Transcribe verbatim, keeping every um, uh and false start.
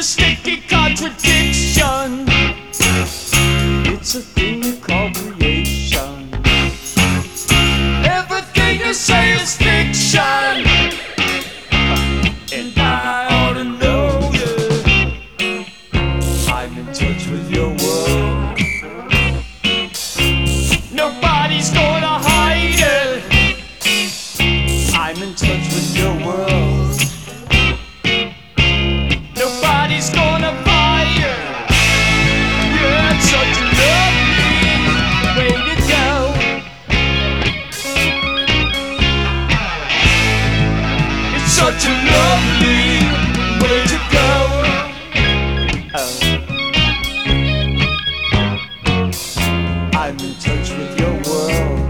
sticky contradiction. It's a thing you call creation. Everything you say is fiction, and I ought to know you. I'm in touch with your world. Nobody's gonna hide it. I'm in touch with your world. Nobody's gonna buy it. Yeah, it's such a lovely way to go. It's such a lovely way to go. Oh. I'm in touch with your world.